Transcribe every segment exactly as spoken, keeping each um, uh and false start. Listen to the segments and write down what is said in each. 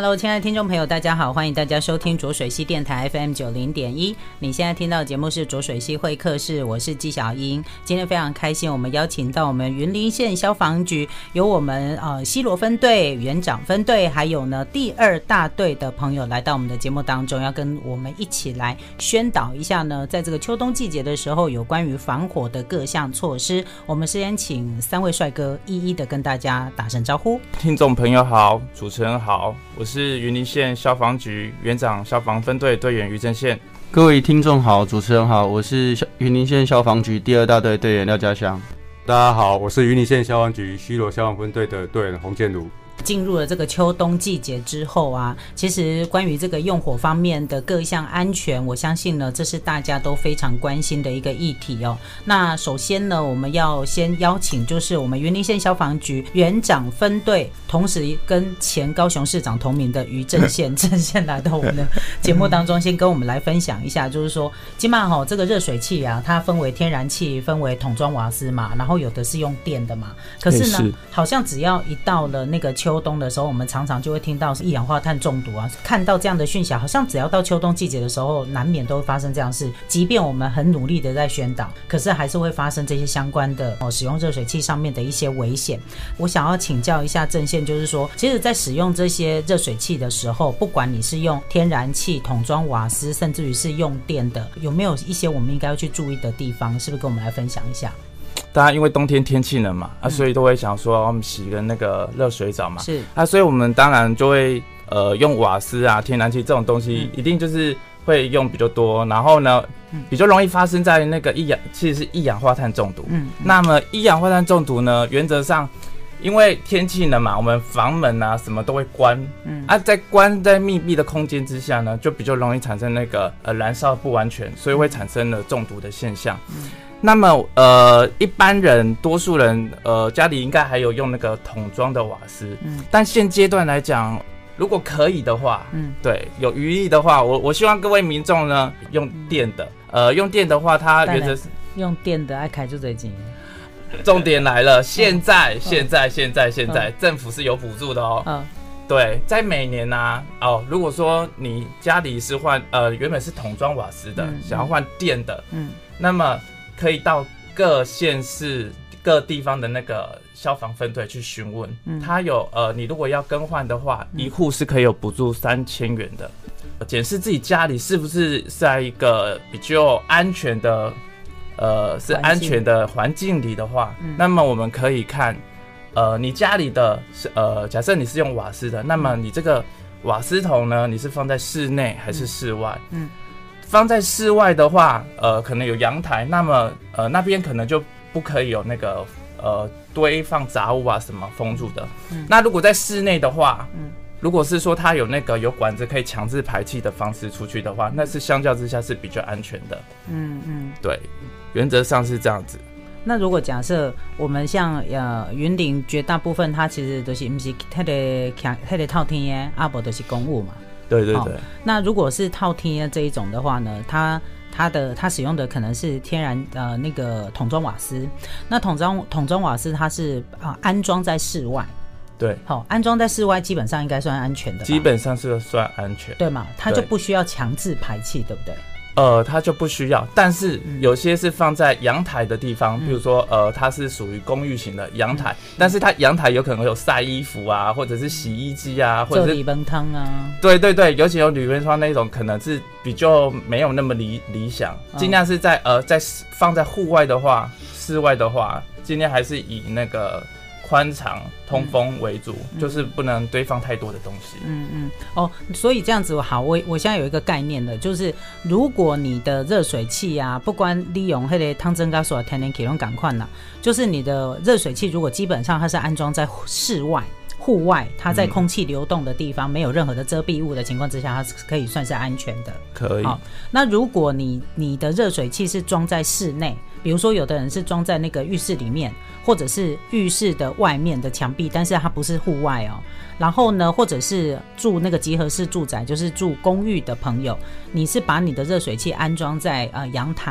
Hello， 亲爱的听众朋友，大家好，欢迎大家收听浊水溪电台 F M 九十点一。你现在听到的节目是浊水溪会客室，我是纪晓英。今天非常开心，我们邀请到我们云林县消防局，有我们呃西螺分队、园长分队，还有呢第二大队的朋友来到我们的节目当中，要跟我们一起来宣导一下呢，在这个秋冬季节的时候，有关于防火的各项措施。我们先请三位帅哥一一的跟大家打声招呼。 听众朋友好，主持人好，我是云林县消防局园长消防分队队员于正宪。 各位听众好，主持人好，我是云林县消防局第二大队队员廖家祥。 大家好，我是云林县消防局西螺消防分队的队员洪建儒。 进入了这个秋冬季节之后啊，其实关于这个用火方面的各项安全，我相信呢，这是大家都非常关心的一个议题哦。那首先呢，我们要先邀请就是我们云林县消防局园长分队，同时跟前高雄市长同名的于正宪正宪来到我们的节目当中，先跟我们来分享一下，就是说今嘛哈这个热水器啊，它分为天然气，分为桶装瓦斯嘛，然后有的是用电的嘛。可是呢，好像只要一到了那个秋冬的时候，我们常常就会听到一氧化碳中毒啊，看到这样的讯息，好像只要到秋冬季节的时候，难免都会发生这样的事。即便我们很努力的在宣导，可是还是会发生这些相关的、哦、使用热水器上面的一些危险。我想要请教一下正宪，就是说，其实在使用这些热水器的时候，不管你是用天然气、桶装瓦斯，甚至于是用电的，有没有一些我们应该要去注意的地方？是不是跟我们来分享一下？ 大家因为冬天天气冷嘛，啊，所以都会想说我们洗个那个热水澡嘛， 是啊， 所以我们当然就会呃用瓦斯啊、天然气这种东西，一定就是会用比较多，然后呢，比较容易发生在那个一氧，其实是一氧化碳中毒。嗯，那么一氧化碳中毒呢，原则上因为天气冷嘛，我们房门啊什么都会关，嗯啊，在关在密闭的空间之下呢，就比较容易产生那个呃燃烧不完全，所以会产生了中毒的现象。嗯，那么呃一般人多数人呃家里应该还有用那个桶装的瓦斯，嗯，但现阶段来讲，如果可以的话，嗯，对，有余力的话，我我希望各位民众呢用电的，呃用电的话，它原则是用电的爱开就最近。 重点来了，现在、嗯、现在现在现在、嗯、政府是有补助的哦。嗯，对，在每年啊，哦，如果说你家里是换呃原本是桶装瓦斯的，嗯、想要换电的，嗯，那么可以到各县市各地方的那个消防分队去询问，嗯，他有呃，你如果要更换的话，嗯、一户是可以有补助三千元的。检视自己家里是不是在一个比较安全的。呃，是安全的环境里的话，嗯、那么我们可以看，呃，你家里的是呃，假设你是用瓦斯的，那么你这个瓦斯桶呢，你是放在室内还是室外？嗯，放在室外的话，呃，可能有阳台，那么呃那边可能就不可以有那个呃堆放杂物啊什么封住的。嗯，那如果在室内的话，嗯。如果是说它有那个有管子可以强制排气的方式出去的话，那是相较之下是比较安全的。嗯嗯，对，原则上是这样子。 那如果假设我们像呃云林绝大部分它其实都是不是它的它的套天的，阿不都是公务嘛？ 对对对、哦。 那如果是套天这一种的话呢，它它的它使用的可能是天然呃那个桶装瓦斯，那桶装桶装瓦斯它是啊、呃、安装在室外。 对， 好，安装在室外基本上应该算安全的吧， 基本上是算安全， 对嘛？它就不需要强制排气，对不对？ 呃，它就不需要，但是有些是放在阳台的地方，嗯、比如说呃，它是属于公寓型的阳台，嗯、但是它阳台有可能有晒衣服啊，或者是洗衣机啊，或者是做铝箔汤啊， 对对对，尤其有铝箔汤那种，可能是比较没有那么理理想，尽量是在呃在放在户外的话，室外的话，尽量还是以那个。宽敞通风为主、嗯、就是不能堆放太多的东西。嗯嗯哦，所以这样子好，我我现在有一个概念了，就是如果你的热水器啊，不管利用那个汤蒸加所天然气用赶快啦，就是你的热水器如果基本上它是安装在室外。户外，它在空气流动的地方、嗯、没有任何的遮蔽物的情况之下，它是可以算是安全的。 可以。好， 那如果你你的热水器是装在室内，比如说有的人是装在那个浴室里面，或者是浴室的外面的墙壁，但是它不是户外哦。然后呢，或者是住那个集合式住宅，就是住公寓的朋友，你是把你的热水器安装在呃阳台。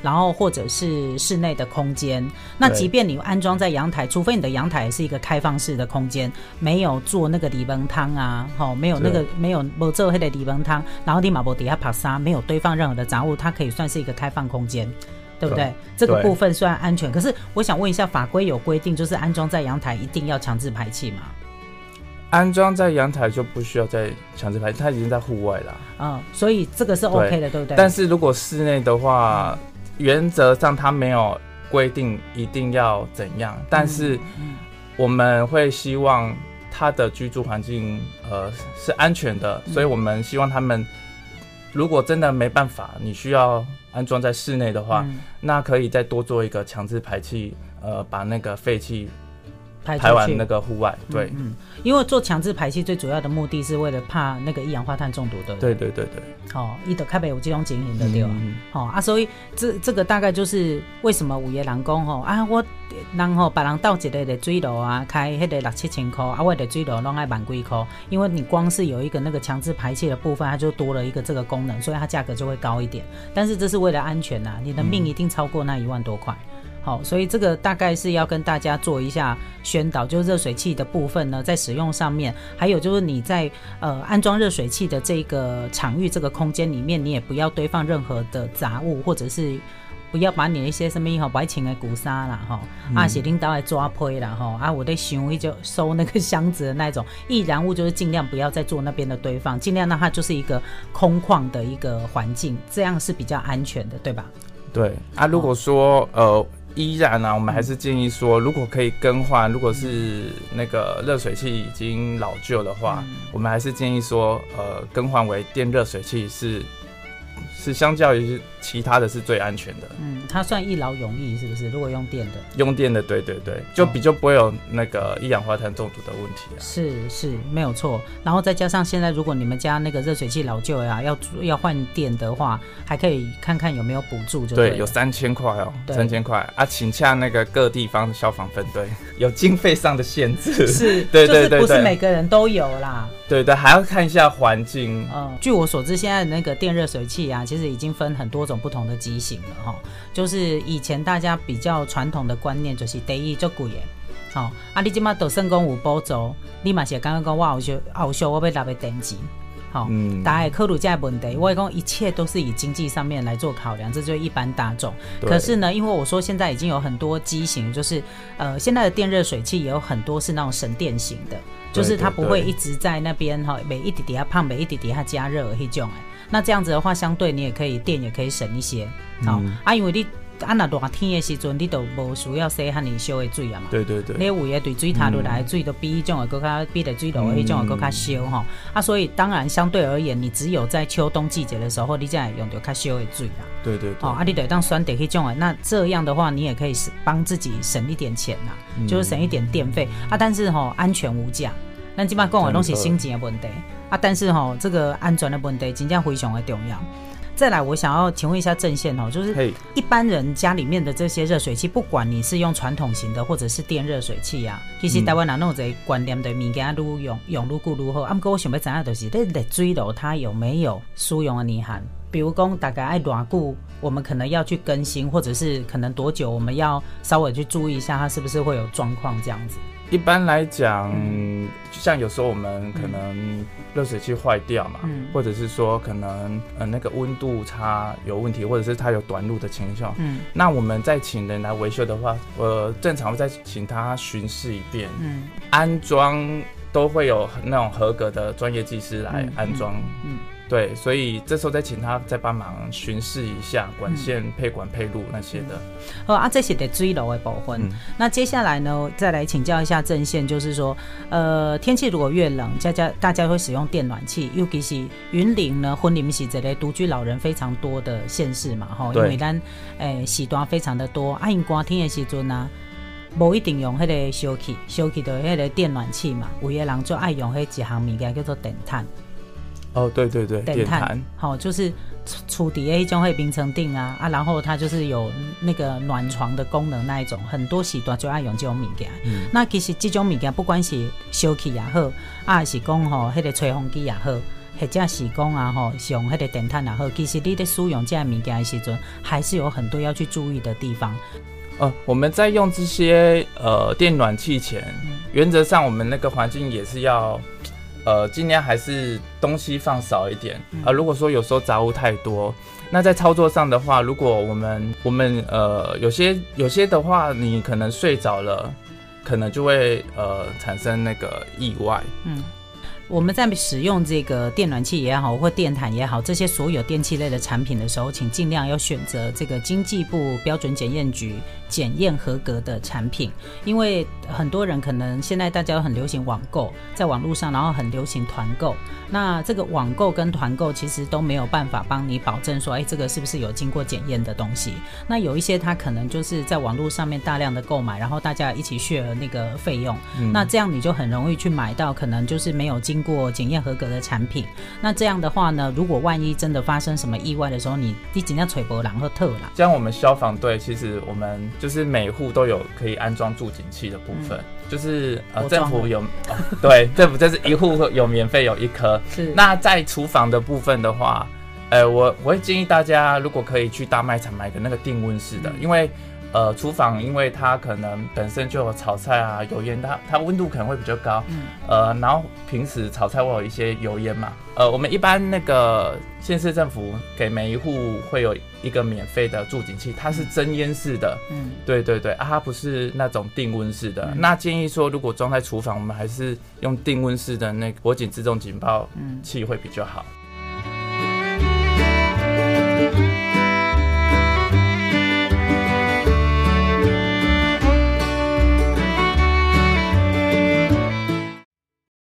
然后或者是室内的空间。那即便你安装在阳台，除非你的阳台是一个开放式的空间，没有做那个礼崩汤啊，哦，没有那个没有没做那个礼崩汤，然后你马博底下爬沙，没有堆放任何的杂物，它可以算是一个开放空间。对不对？对，这个部分算安全。可是我想问一下，法规有规定，就是安装在阳台一定要强制排气吗？ 安装在阳台就不需要再强制排气，它已经在户外了。 嗯，所以这个是 OK 的， 对, 对不对？ 但是如果室内的话，原则上它没有规定一定要怎样，但是我们会希望他的居住环境呃是安全的，所以我们希望他们如果真的没办法，你需要安装在室内的话，嗯、那可以再多做一个强制排气，呃，把那个废气排完那个户外。对，嗯，嗯， 因为做强制排气最主要的目的是为了怕那个一氧化碳中毒的。 对对对对。 哦，伊就较袂有这种情形的对吧？嗯、哦啊，所以这这个大概就是为什么有的人讲吼啊，我人吼别人倒一个热水炉啊，开迄个六七千块，啊，我热水炉拢爱万几块，因为你光是有一个那个强制排气的部分，它就多了一个这个功能，所以它价格就会高一点。但是这是为了安全啊，你的命一定超过那一万多块。好，所以这个大概是要跟大家做一下宣导，就是热水器的部分呢，在使用上面，还有就是你在呃安装热水器的这个场域、这个空间里面，你也不要堆放任何的杂物，或者是不要把你的一些什么哈白情的骨沙啦哈，嗯、啊，是领导来抓胚啦哈，啊，我在想一就收那个箱子的那种易燃物，就是尽量不要再做那边的堆放，尽量让它就是一个空旷的一个环境，这样是比较安全的，对吧？ 对啊，如果说、哦、呃。依然啊，我们还是建议说，如果可以更换，如果是那个热水器已经老旧的话，嗯、我们还是建议说，呃，更换为电热水器是是相较于其他的是最安全的。 嗯，它算一劳永逸，是不是？如果用电的， 用电的，对对对，就比较不会有那个一氧化碳中毒的问题啊。 是是，没有错。然后再加上现在，如果你们家那个热水器老旧呀、啊，要要换电的话，还可以看看有没有补助就对了。 对，有三千块哦，三千块啊，请洽那个各地方的消防分队，有经费上的限制。 是， 对对对对， 就是不是每个人都有啦。 对对，还要看一下环境。 嗯，据我所知，现在那个电热水器啊，其实已经分很多种不同的机型了哈。就是以前大家比较传统的观念，就是第一就贵的，好、哦、啊，你今嘛都算讲有补助，你嘛是刚刚讲我后续后续我要拿来电钱，好、哦，嗯、大家考虑这个问题，我讲一切都是以经济上面来做考量，这就是一般大众。可是呢，因为我说现在已经有很多机型，就是呃现在的电热水器也有很多是那种省电型的。就是它不会一直在那边哈，每一滴滴下胖，每一滴滴下加热那种哎。那这样子的话，相对你也可以电也可以省一些，好、嗯、啊，因为你啊那热天的时阵，你都无需要洗很烧的水啊嘛。 对对对。 你有的对水塔落来的水都比迄种的更加比热水炉的迄种的更加烧哈。啊，所以当然相对而言，你只有在秋冬季节的时候，你才会用到较烧的水啦。 对对对。 哦，啊，你得当选择迄种的，那这样的话，你也可以帮自己省一点钱啦，嗯、就是省一点电费啊。但是哈、哦，安全无价。咱基本上讲的都是省钱的问题啊，但是哈、哦，这个安全的问题真正非常的重要。再来，我想要请问一下郑宪哦，就是一般人家里面的这些热水器，不管你是用传统型的或者是电热水器啊，其实台湾人有一个观念的物件，愈用用愈久愈好。啊，不过我想要知道就是，你热水炉它有没有使用的年限？比如讲，大概爱多久，我们可能要去更新，或者是可能多久，我们要稍微去注意一下，它是不是会有状况这样子。 一般来讲，嗯、就像有时候我们可能热水器坏掉嘛，嗯、或者是说可能呃那个温度差有问题，或者是它有短路的情况，嗯、那我们再请人来维修的话，我正常再请他巡视一遍，嗯、安装都会有那种合格的专业技师来安装。嗯嗯嗯对，所以这时候再请他再帮忙巡视一下管线、嗯、配管配路那些的。 好啊，这是热水炉的部分、嗯。那接下来呢，再来请教一下郑宪，就是说，呃，天气如果越冷，大家大家会使用电暖气，尤其是云林呢，云林是这类独居老人非常多的县市嘛，吼，因为咱诶时段非常的多，啊，因寒天的时阵啊。无一定用迄个烧气，烧气就是迄个电暖气嘛。有的人就爱用迄一项物件叫做电炭。 哦，对对对，电炭， 好、哦，就是厝底的一种会冰层顶啊啊，然后它就是有那个暖床的功能那一种，很多时段就爱用这种物件。嗯、那其实这种物件不管是烧气也好，啊是讲吼迄个吹风机也好， 或者是讲啊吼，用迄个电炭也好，其实你在使用这物件的时阵，还是有很多要去注意的地方。 呃，我们在用这些呃电暖器前，嗯、原则上我们那个环境也是要，呃，尽量还是东西放少一点。嗯、呃，如果说有时候杂物太多，那在操作上的话，如果我们我们呃有些有些的话，你可能睡着了，可能就会呃产生那个意外。嗯。 我们在使用这个电暖器也好，或电毯也好，这些所有电器类的产品的时候，请尽量要选择这个经济部标准检验局检验合格的产品，因为很多人可能现在大家很流行网购，在网络上，然后很流行团购。那这个网购跟团购其实都没有办法帮你保证说，哎，这个是不是有经过检验的东西？那有一些它可能就是在网络上面大量的购买，然后大家一起 share 那个费用，嗯、那这样你就很容易去买到可能就是没有经过检验合格的产品。那这样的话呢，如果万一真的发生什么意外的时候，你你尽量吹波浪和特啦。 像我们消防队，其实我们就是每户都有可以安装助警器的部分。嗯就是呃，政府有、哦、对政府就是一户有免费有一颗。是。那在厨房的部分的话，呃，我我会建议大家，如果可以去大卖场买个那个定温式的，嗯、因为呃，厨房因为它可能本身就有炒菜啊油烟，它它温度可能会比较高。嗯。呃，然后平时炒菜会有一些油烟嘛。呃，我们一般那个县市政府给每一户会有一个免费的助警器，它是增烟式的，嗯，对对对，啊，它不是那种定温式的。嗯、那建议说，如果装在厨房，我们还是用定温式的那个火警自动警报器会比较好。嗯